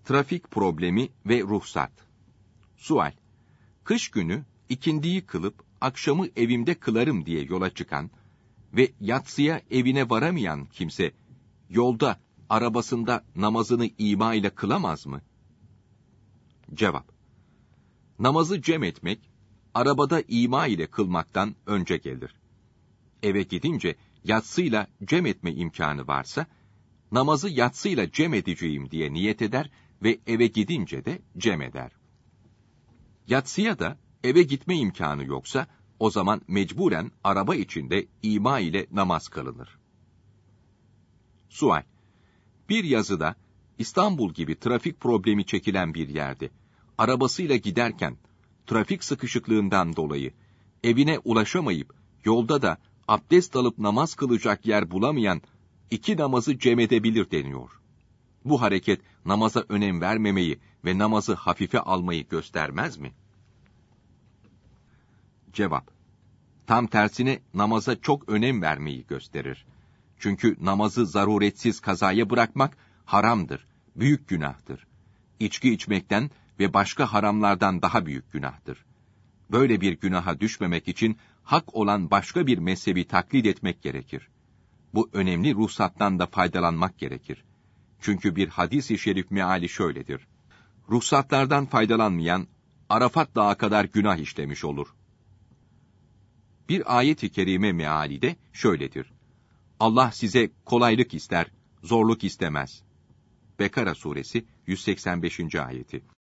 Trafik problemi ve ruhsat. Sual: Kış günü ikindiyi kılıp akşamı evimde kılarım diye yola çıkan ve yatsıya evine varamayan kimse yolda arabasında namazını ima ile kılamaz mı? Cevap: Namazı cem etmek arabada ima ile kılmaktan önce gelir. Eve gidince yatsıyla cem etme imkanı varsa namazı yatsıyla cem edeceğim diye niyet eder ve eve gidince de cem eder. Yatsıya da eve gitme imkanı yoksa o zaman mecburen araba içinde ima ile namaz kılınır. Sual: Bir yazıda İstanbul gibi trafik problemi çekilen bir yerde arabasıyla giderken trafik sıkışıklığından dolayı evine ulaşamayıp yolda da abdest alıp namaz kılacak yer bulamayan 2 namazı cem edebilir deniyor. Bu hareket namaza önem vermemeyi ve namazı hafife almayı göstermez mi? Cevap: Tam tersine namaza çok önem vermeyi gösterir. Çünkü namazı zaruretsiz kazaya bırakmak haramdır, büyük günahtır. İçki içmekten ve başka haramlardan daha büyük günahtır. Böyle bir günaha düşmemek için hak olan başka bir mezhebi taklit etmek gerekir. Bu önemli ruhsattan da faydalanmak gerekir. Çünkü bir hadis-i şerif meali şöyledir: Ruhsatlardan faydalanmayan Arafat Dağı kadar günah işlemiş olur. Bir ayet-i kerime meali de şöyledir: Allah size kolaylık ister, zorluk istemez. Bekara suresi 185. ayeti.